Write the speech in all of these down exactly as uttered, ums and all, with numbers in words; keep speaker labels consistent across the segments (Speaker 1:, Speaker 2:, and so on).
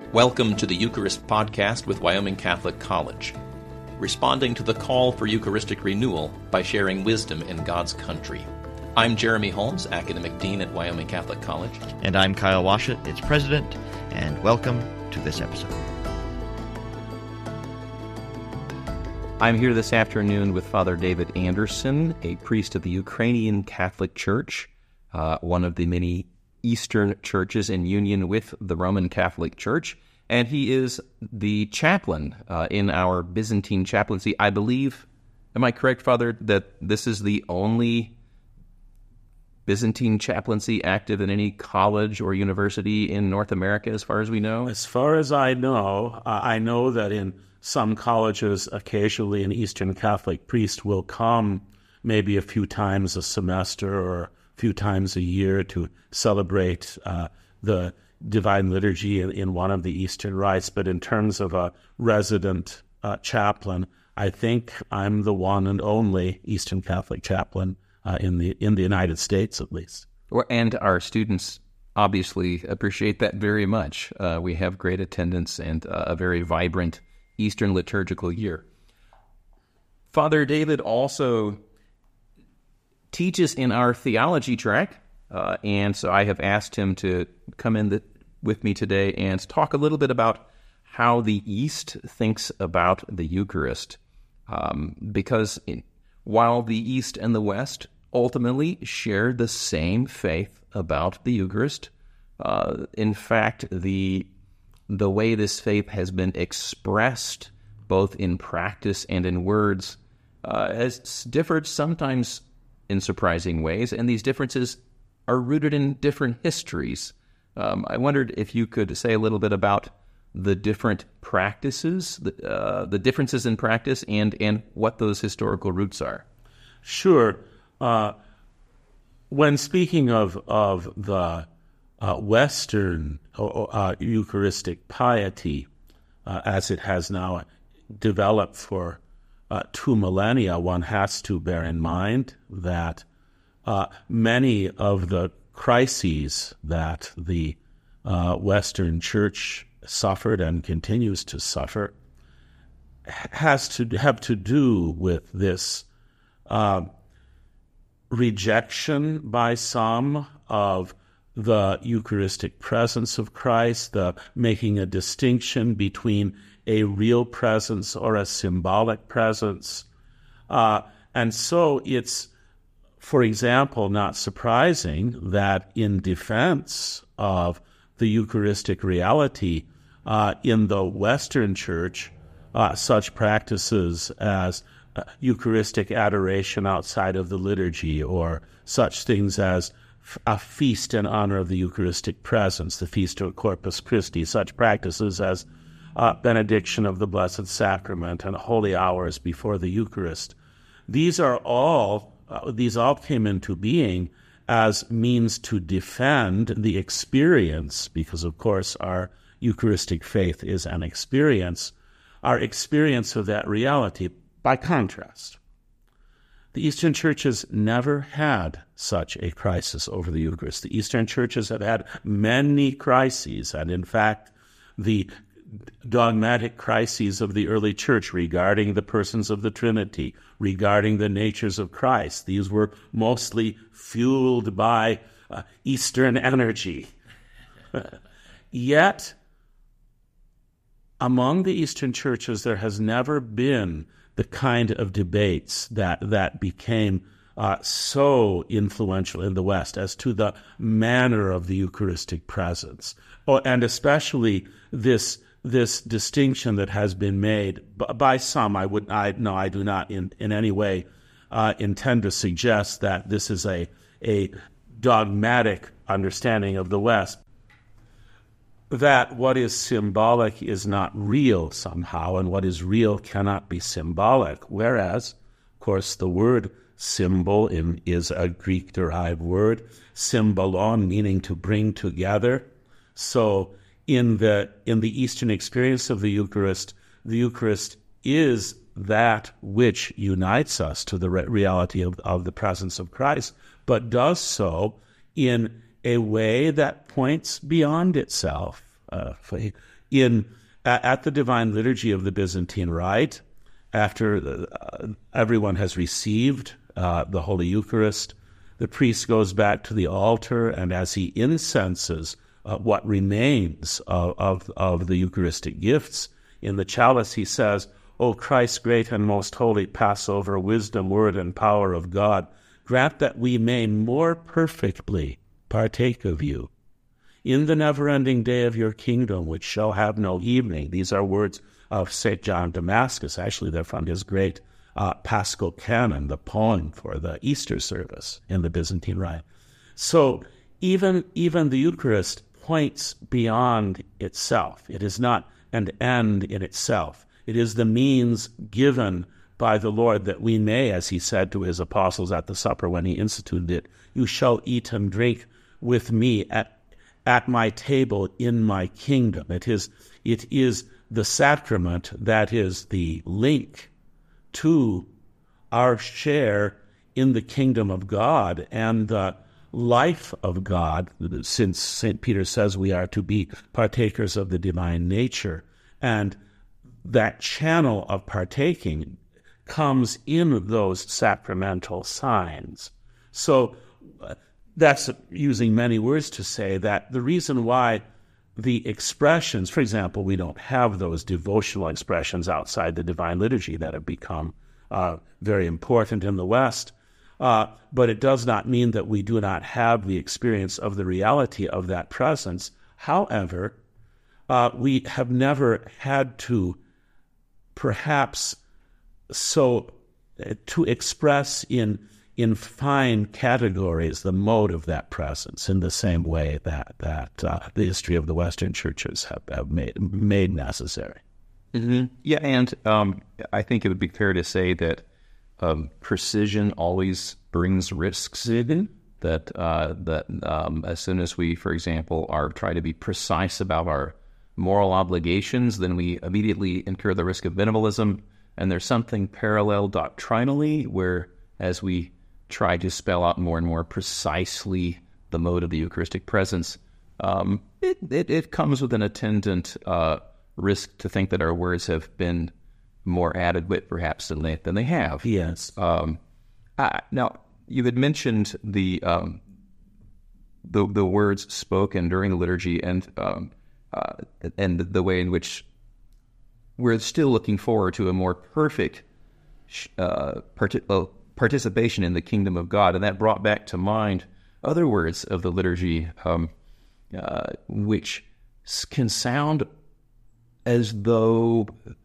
Speaker 1: Welcome to the Eucharist Podcast with Wyoming Catholic College, responding to the call for Eucharistic renewal by sharing wisdom in God's country. I'm Jeremy Holmes, Academic Dean at Wyoming Catholic College.
Speaker 2: And I'm Kyle Washut, its President, and welcome to this episode.
Speaker 1: I'm here this afternoon with Father David Anderson, a priest of the Ukrainian Catholic Church, uh, one of the many Eastern churches in union with the Roman Catholic Church, and he is the chaplain uh, in our Byzantine chaplaincy. I believe, am I correct, Father, that this is the only Byzantine chaplaincy active in any college or university in North America, as far as we know?
Speaker 3: As far as I know, uh, I know that in some colleges, occasionally an Eastern Catholic priest will come maybe a few times a semester or few times a year to celebrate uh, the Divine Liturgy in, in one of the Eastern rites. But in terms of a resident uh, chaplain, I think I'm the one and only Eastern Catholic chaplain uh, in the in the United States, at least.
Speaker 1: And our students obviously appreciate that very much. Uh, we have great attendance and uh, a very vibrant Eastern liturgical year. Father David also teaches in our theology track, uh, and so I have asked him to come in the, with me today and talk a little bit about how the East thinks about the Eucharist. Um, because in, while the East and the West ultimately share the same faith about the Eucharist, uh, in fact, the the way this faith has been expressed, both in practice and in words, uh, has differed sometimes in surprising ways, and these differences are rooted in different histories. Um, I wondered if you could say a little bit about the different practices, the, uh, the differences in practice, and, and what those historical roots are.
Speaker 3: Sure. Uh, when speaking of, of the uh, Western uh, Eucharistic piety, uh, as it has now developed for Uh, two millennia, one has to bear in mind that uh, many of the crises that the uh, Western Church suffered and continues to suffer has to have to do with this uh, rejection by some of the Eucharistic presence of Christ, the making a distinction between a real presence or a symbolic presence. Uh, and so it's, for example, not surprising that in defense of the Eucharistic reality uh, in the Western Church, uh, such practices as uh, Eucharistic adoration outside of the liturgy, or such things as a feast in honor of the Eucharistic presence, the Feast of Corpus Christi, such practices as Uh, benediction of the Blessed Sacrament and holy hours before the Eucharist. These are all, uh, these all came into being as means to defend the experience, because of course our Eucharistic faith is an experience, our experience of that reality. By contrast, the Eastern churches never had such a crisis over the Eucharist. The Eastern churches have had many crises, and in fact, the dogmatic crises of the early church regarding the persons of the Trinity, regarding the natures of Christ. These were mostly fueled by uh, Eastern energy. Yet, among the Eastern churches, there has never been the kind of debates that, that became uh, so influential in the West as to the manner of the Eucharistic presence. Oh, and especially this this distinction that has been made by some. I would, I no, I do not in, in any way uh, intend to suggest that this is a a dogmatic understanding of the West, that what is symbolic is not real somehow, and what is real cannot be symbolic. Whereas, of course, the word symbol in, is a Greek-derived word, symbolon, meaning to bring together. So in the in the Eastern experience of the Eucharist, the Eucharist is that which unites us to the re- reality of, of the presence of Christ, but does so in a way that points beyond itself. Uh, In at the Divine Liturgy of the Byzantine Rite, after uh, everyone has received uh, the Holy Eucharist, the priest goes back to the altar, and as he incenses uh, what remains of, of, of the Eucharistic gifts, in the chalice he says, O Christ, great and most holy Passover, wisdom, word, and power of God, grant that we may more perfectly partake of you in the never-ending day of your kingdom, which shall have no evening. These are words of Saint John Damascus. Actually, they're from his great uh, Paschal Canon, the poem for the Easter service in the Byzantine Rite. So even, even the Eucharist points beyond itself. It is not an end in itself. It is the means given by the Lord that we may, as he said to his apostles at the supper when he instituted it, you shall eat and drink with me at at my table in my kingdom. It is, it is the sacrament that is the link to our share in the kingdom of God and the life of God, since Saint Peter says we are to be partakers of the divine nature. And that channel of partaking comes in those sacramental signs. So uh, that's using many words to say that the reason why the expressions, for example, we don't have those devotional expressions outside the Divine Liturgy that have become uh, very important in the West, uh, but it does not mean that we do not have the experience of the reality of that presence. However, uh, we have never had to perhaps so uh, to express in in fine categories the mode of that presence in the same way that that uh, the history of the Western churches have, have made made necessary.
Speaker 1: Mm-hmm. Yeah, and um, I think it would be fair to say that um, precision always brings risks.
Speaker 3: Mm-hmm.
Speaker 1: That uh, that um, as soon as we, for example, are try to be precise about our moral obligations, then we immediately incur the risk of minimalism. And there's something parallel doctrinally where, as we try to spell out more and more precisely the mode of the Eucharistic presence, um, it, it, it comes with an attendant uh, risk to think that our words have been more added wit, perhaps, than they, than they have.
Speaker 3: Yes.
Speaker 1: Um, I, now, you had mentioned the, um, the the words spoken during the liturgy and um, uh, and the way in which we're still looking forward to a more perfect uh, part- uh, participation in the kingdom of God. And that brought back to mind other words of the liturgy, um, uh, which can sound as though,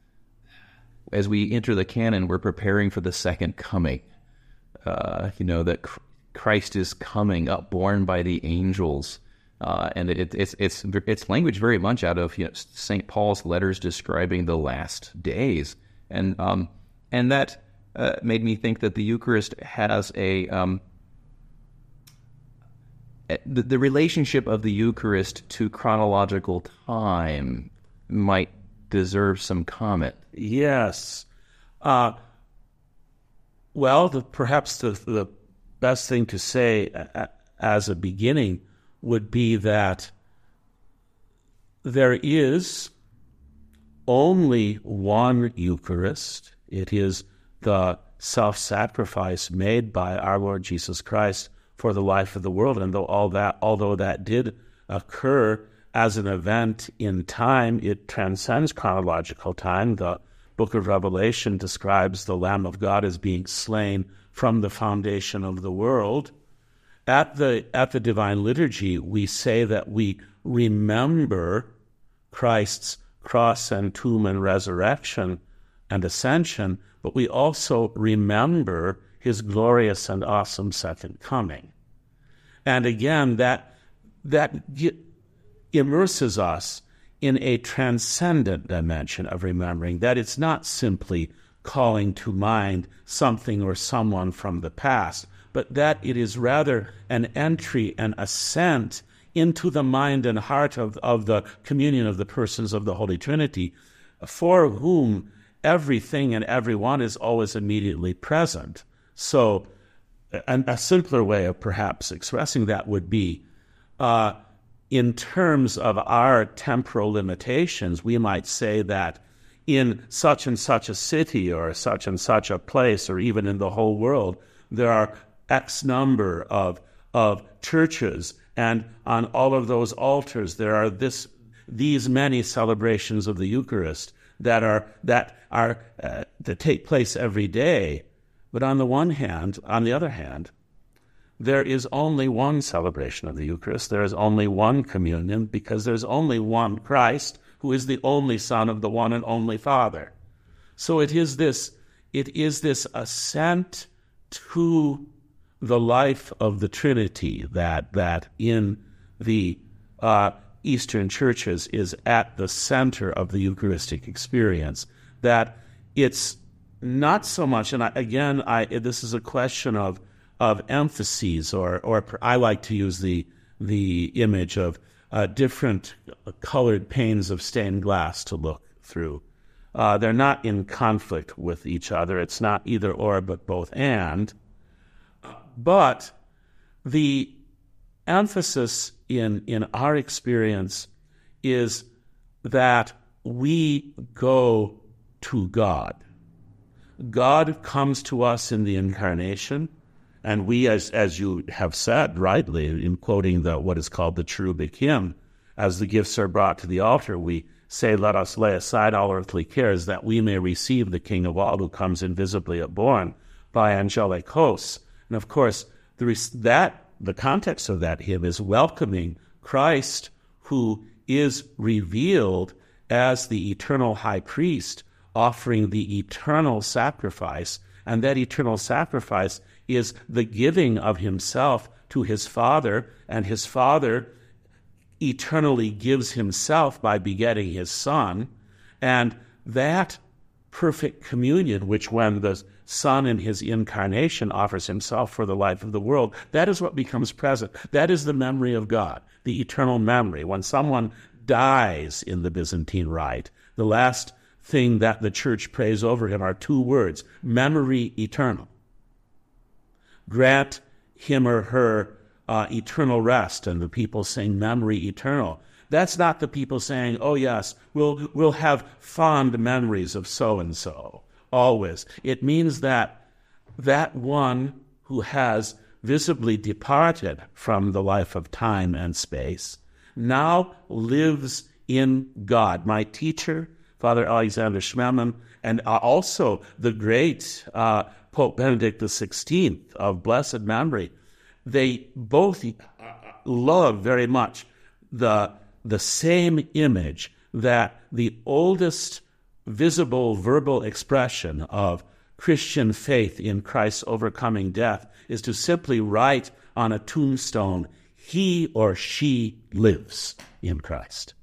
Speaker 1: as we enter the canon, we're preparing for the second coming. Uh, you know, that Christ is coming, upborne by the angels. Uh, and it, it's it's it's language very much out of, you know, Saint Paul's letters describing the last days, and um and that uh, made me think that the Eucharist has a um the, the relationship of the Eucharist to chronological time might deserve some comment.
Speaker 3: Yes, uh, well, the, perhaps the the best thing to say uh, as a beginning would be that there is only one Eucharist. It is the self-sacrifice made by our Lord Jesus Christ for the life of the world. And though all that, although that did occur as an event in time, it transcends chronological time. The book of Revelation describes the Lamb of God as being slain from the foundation of the world. At the at the Divine Liturgy, we say that we remember Christ's cross and tomb and resurrection and ascension, but we also remember his glorious and awesome second coming. And again, that that immerses us in a transcendent dimension of remembering, that it's not simply calling to mind something or someone from the past, but that it is rather an entry, an ascent into the mind and heart of, of the communion of the persons of the Holy Trinity, for whom everything and everyone is always immediately present. So a, a simpler way of perhaps expressing that would be, uh, in terms of our temporal limitations, we might say that in such and such a city or such and such a place, or even in the whole world, there are X number of of churches, and on all of those altars there are this these many celebrations of the Eucharist that are that are uh, that take place every day. But on the one hand, on the other hand, there is only one celebration of the Eucharist. There is only one communion, because there's only one Christ, who is the only Son of the one and only Father. So it is this, it is this assent to the life of the Trinity that that in the uh, Eastern churches is at the center of the Eucharistic experience. That it's not so much, and I, again, I this is a question of of emphases, or or I like to use the the image of uh, different colored panes of stained glass to look through. Uh, they're not in conflict with each other. It's not either or, but both and. But the emphasis in in our experience is that we go to God. God comes to us in the Incarnation, and we, as as you have said rightly, in quoting the what is called the cherubic hymn, as the gifts are brought to the altar, we say, "Let us lay aside all earthly cares, that we may receive the King of all, who comes invisibly upborne by angelic hosts." And of course, the that the context of that hymn is welcoming Christ, who is revealed as the eternal high priest, offering the eternal sacrifice, and that eternal sacrifice is the giving of himself to his Father, and his Father eternally gives himself by begetting his Son. And that perfect communion, which when the Son in his incarnation offers himself for the life of the world, that is what becomes present. That is the memory of God, the eternal memory. When someone dies in the Byzantine Rite, the last thing that the Church prays over him are two words: memory eternal. Grant him or her uh, eternal rest, and the people sing memory eternal. That's not the people saying, "Oh yes, we'll we'll have fond memories of so and so always." It means that that one who has visibly departed from the life of time and space now lives in God. My teacher, Father Alexander Schmemann, and also the great uh, Pope Benedict the sixteenth of blessed memory, they both love very much the the same image, that the oldest visible verbal expression of Christian faith in Christ's overcoming death is to simply write on a tombstone, "He or she lives in Christ."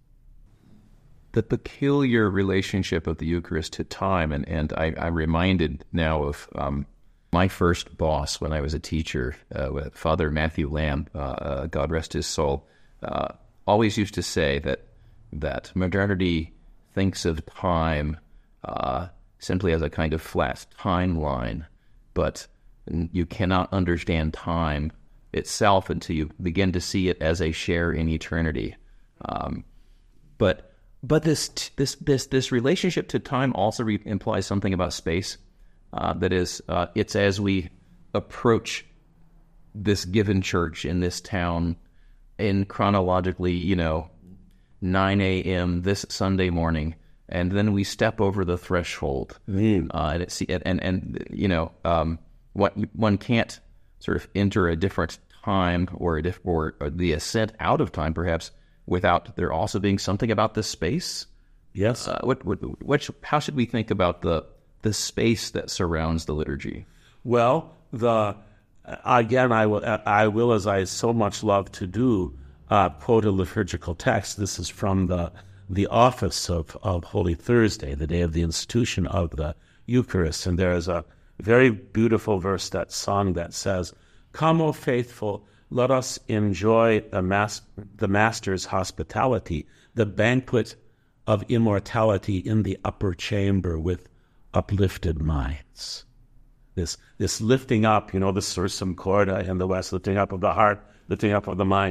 Speaker 1: The peculiar relationship of the Eucharist to time, and, and I, I'm reminded now of um, my first boss when I was a teacher, uh, with Father Matthew Lamb, uh, God rest his soul, uh, always used to say that that modernity thinks of time uh, simply as a kind of flat timeline, but you cannot understand time itself until you begin to see it as a share in eternity. Um, but but this this this this relationship to time also re- implies something about space. Uh, that is, uh, it's as we approach this given church in this town in chronologically, you know, nine a.m. this Sunday morning, and then we step over the threshold, mm. uh, and it's and, and and you know, um, what one can't sort of enter a different time or a diff, or, or the ascent out of time, perhaps, without there also being something about the space.
Speaker 3: Yes.
Speaker 1: Uh, what what what how should we think about the the space that surrounds the liturgy?
Speaker 3: Well, the again, I will I will as I so much love to do. Uh, quote a liturgical text. This is from the the office of, of Holy Thursday, the day of the institution of the Eucharist. And there is a very beautiful verse that's sung that says, "Come, O faithful, let us enjoy the, mas- the Master's hospitality, the banquet of immortality in the upper chamber with uplifted minds." This this lifting up, you know, the sursum corda in the West, lifting up of the heart, lifting up of the mind.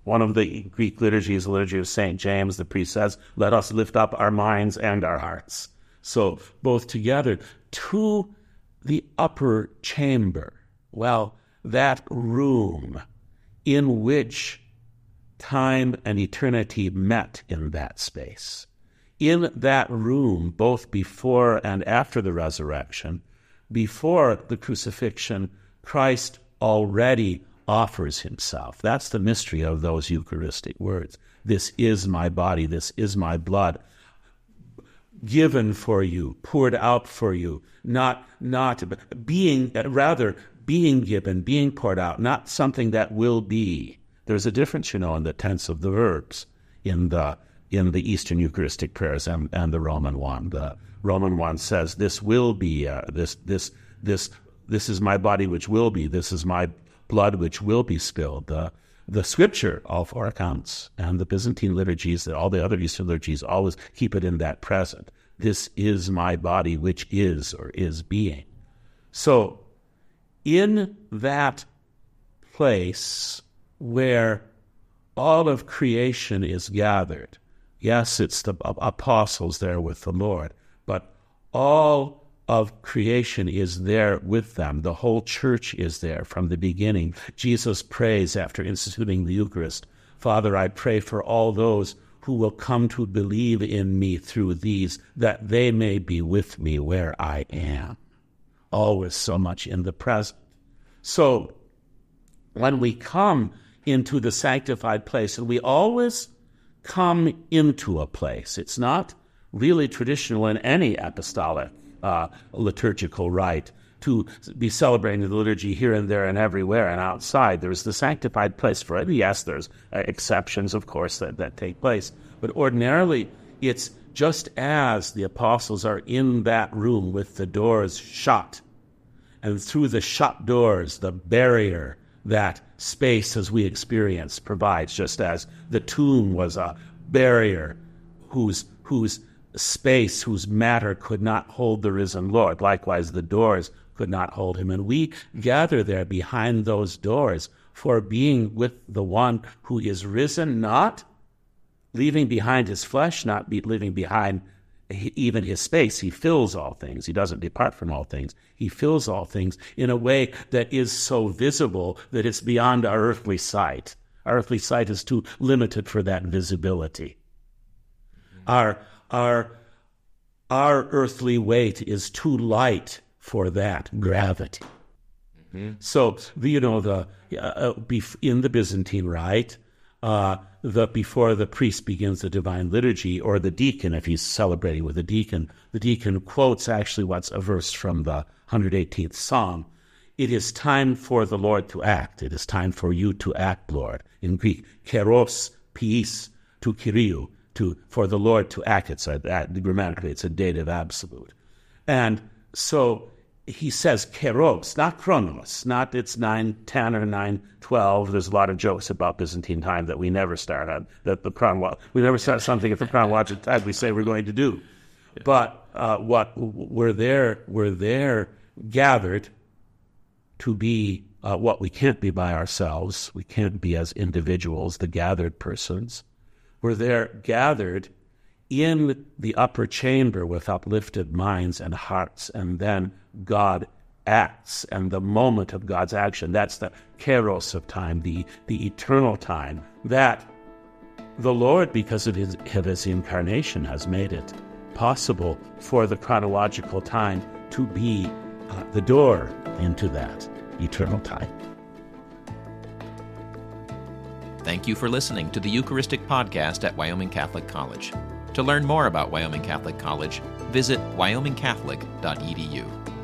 Speaker 3: One of the Greek liturgies, the liturgy of Saint James, the priest says, let us lift up our minds and our hearts. So both together to the upper chamber. Well, that room in which time and eternity met in that space. In that room, both before and after the resurrection, before the crucifixion, Christ already offers himself. That's the mystery of those Eucharistic words. This is my body, this is my blood, given for you, poured out for you, not not being, rather being given, being poured out, not something that will be. There's a difference, you know, in the tense of the verbs in the in the Eastern Eucharistic prayers and, and the Roman one. The Roman one says, "This will be uh, this this this this is my body which will be. This is my blood which will be spilled." The the Scripture, all four accounts, and the Byzantine liturgies, all the other Eastern liturgies, always keep it in that present. This is my body which is or is being. So, in that place where all of creation is gathered, yes, it's the apostles there with the Lord, but all of creation is there with them. The whole church is there from the beginning. Jesus prays after instituting the Eucharist, "Father, I pray for all those who will come to believe in me through these, that they may be with me where I am." Always so much in the present. So when we come into the sanctified place, and we always come into a place, it's not really traditional in any apostolic uh, liturgical rite to be celebrating the liturgy here and there and everywhere and outside. There's the sanctified place for it. Yes, there's uh, exceptions, of course, that, that take place. But ordinarily, it's just as the apostles are in that room with the doors shut, and through the shut doors, the barrier that space as we experience provides, just as the tomb was a barrier whose whose space, whose matter could not hold the risen Lord. Likewise, the doors could not hold him. And we gather there behind those doors for being with the one who is risen, not leaving behind his flesh, not be leaving behind even his space. He fills all things. He doesn't depart from all things. He fills all things in a way that is so visible that it's beyond our earthly sight. Our earthly sight is too limited for that visibility. Our our our earthly weight is too light for that gravity. Mm-hmm. So, you know, the uh, in the Byzantine Rite, uh, the before the priest begins the divine liturgy, or the deacon, if he's celebrating with a deacon, the deacon quotes actually what's a verse from the one hundred eighteenth Psalm. It is time for the Lord to act. It is time for you to act, Lord. In Greek, keros, piis, to kyriou, to for the Lord to act. It's a, that, grammatically, it's a dative absolute. And so he says keros, not chronos, not it's nine ten or nine twelve. There's a lot of jokes about Byzantine time that we never start on, that the chronological, we never start something at the chronological time we say we're going to do. But uh, what we're there, we're there gathered to be uh, what we can't be by ourselves. We can't be as individuals, the gathered persons. We're there gathered in the upper chamber with uplifted minds and hearts, and then God acts, and the moment of God's action, that's the kairos of time, the, the eternal time, that the Lord, because of his, of his incarnation, has made it possible for the chronological time to be uh, the door into that eternal time.
Speaker 4: Thank you for listening to the Eucharistic Podcast at Wyoming Catholic College. To learn more about Wyoming Catholic College, visit wyoming catholic dot e d u.